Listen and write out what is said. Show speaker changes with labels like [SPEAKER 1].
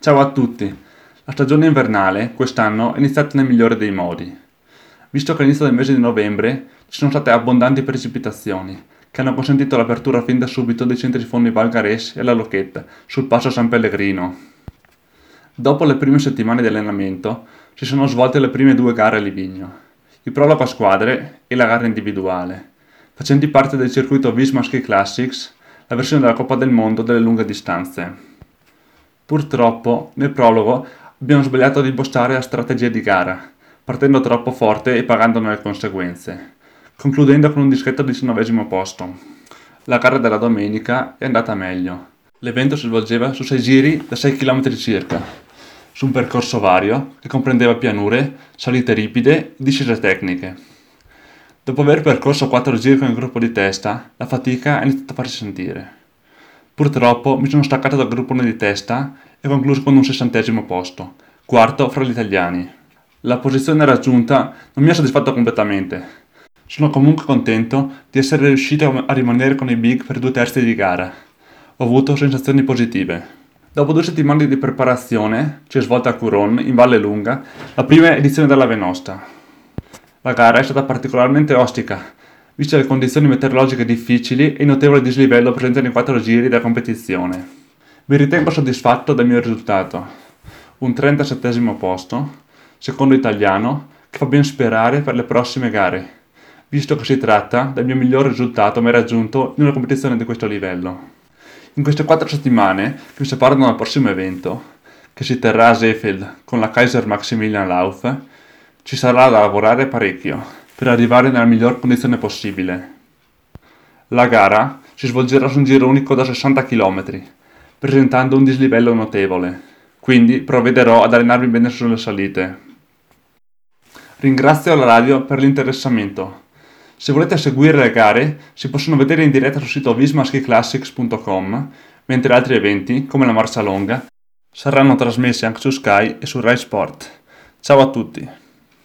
[SPEAKER 1] Ciao a tutti! La stagione invernale quest'anno è iniziata nel migliore dei modi. Visto che all'inizio del mese di novembre ci sono state abbondanti precipitazioni, che hanno consentito l'apertura fin da subito dei centri fondi Val Garès e la Locchetta, sul passo San Pellegrino. Dopo le prime settimane di allenamento si sono svolte le prime due gare a Livigno, il prologo a squadre e la gara individuale, facenti parte del circuito Visma Ski Classics, la versione della Coppa del Mondo delle lunghe distanze. Purtroppo, nel prologo abbiamo sbagliato ad impostare la strategia di gara, partendo troppo forte e pagandone le conseguenze, concludendo con un discreto 19° posto. La gara della domenica è andata meglio. L'evento si svolgeva su 6 giri da 6 km circa, su un percorso vario che comprendeva pianure, salite ripide e discese tecniche. Dopo aver percorso 4 giri con il gruppo di testa, la fatica è iniziata a farsi sentire. Purtroppo mi sono staccato dal gruppone di testa e concluso con un 60° posto, quarto fra gli italiani. La posizione raggiunta non mi ha soddisfatto completamente. Sono comunque contento di essere riuscito a rimanere con i big per 2/3 di gara. Ho avuto sensazioni positive. Dopo 2 settimane di preparazione, si è svolta a Curon, in Valle Lunga, la prima edizione della Venosta. La gara è stata particolarmente ostica, viste le condizioni meteorologiche difficili e il notevole dislivello presente nei 4 giri della competizione. Mi ritengo soddisfatto del mio risultato, un 37° posto, secondo italiano, che fa ben sperare per le prossime gare, visto che si tratta del mio miglior risultato mai raggiunto in una competizione di questo livello. In queste 4 settimane che mi separano dal prossimo evento, che si terrà a Seefeld con la Kaiser Maximilian Lauf, ci sarà da lavorare parecchio per arrivare nella miglior condizione possibile. La gara si svolgerà su un giro unico da 60 km, presentando un dislivello notevole, quindi provvederò ad allenarmi bene sulle salite. Ringrazio la radio per l'interessamento. Se volete seguire le gare, si possono vedere in diretta sul sito vismaskiclassics.com, mentre altri eventi, come la Marcia Longa, saranno trasmessi anche su Sky e su Rai Sport. Ciao a tutti!